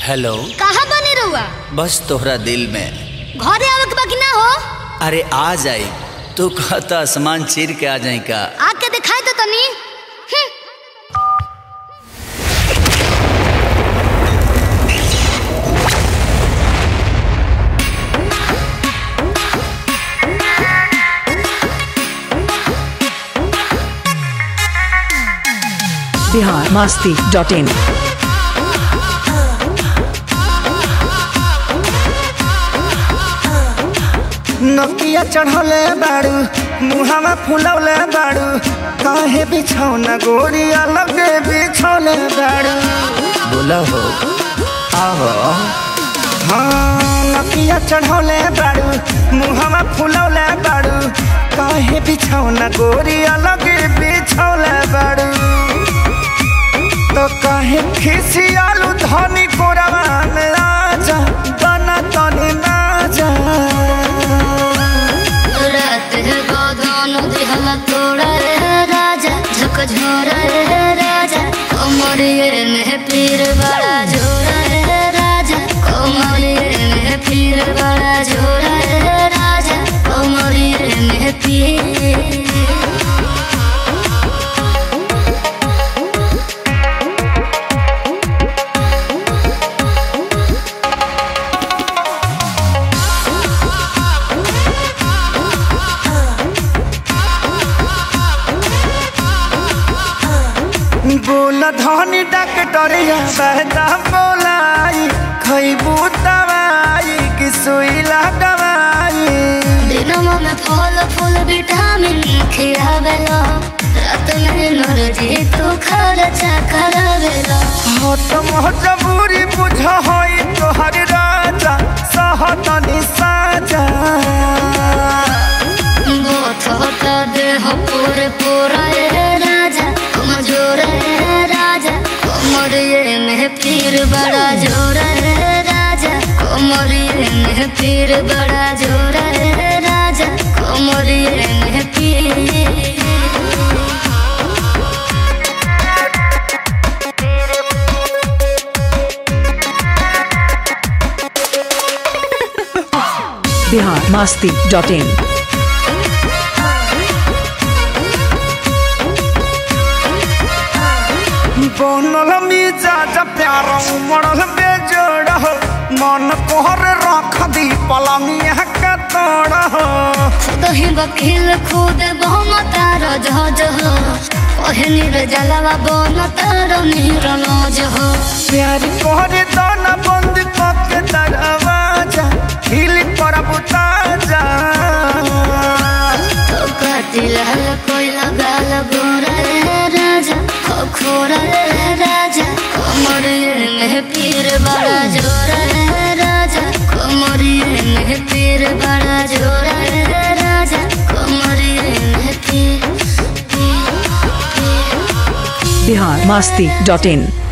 Hello. कहाँ बने रहुआ? बस तोहरा दिल में। घरे आवे के बाकी ना हो? अरे आ जाई। तू कहता आसमान चीर के आ जाई का? आके दिखाई तो तनी। biharmasti.in नकिया चढ़ौले बाड़ू मुहावा फुलौले बाड़ू काहे बिछौना गोरी अलग बिछौले बाड़ू बोला हो आहो। हाँ नकिया चढ़ौले बाड़ू मुहावा फुलौले बाड़ू काहे बिछौना गोरी अलग बिछौले बाड़ू तो काहे खिसियालू धनी कोरवा में आजा बना तनी ना जा तोड़ा रे राजा झकझोरा रे राजा कोमरिए में पीर बड़ा झोरा रे राजा कोमरिए में पीर बड़ा झोरा रे राजा कोमरिए में पीर। बोला धनी डॉक्टरिया बहता बोलाई खैबू दवाई कि सुई लगवाई दिनमा में फल फूल विटामिन खियावेला रात में नरजी तू खर्चा करावेला हट मजबूरी बुझ होई तोहर राजा सहतनी साजा गोथोता देह पूरे पूरा रे राजा कमजोर रे राजा कोमरिए में पीर बड़ा जोर रे राजा कोमरिए में पीर बड़ा जोर रे राजा कोमरिए में पीर। biharmasti.in बनल मिजाज प्यार उमड़ल बेजोड़ हो मन कोहर रख दी पलंगिया के तोड़ हो दही वकील खुद बहुम तार जहाज हो कहनी रे जलवा बन तार नीरज हो प्यार कोहरे दाना बंद करके दरवाजा हिल पर बुताजा तो कातिल कोई लगाल गोरा रे राजा खोरा रे राजा कोमरिए में पीर बड़ा जोरा रे राजा कोमरिए में पीर बड़ा जोरा रे राजा कोमरिए में पीर। biharmasti.in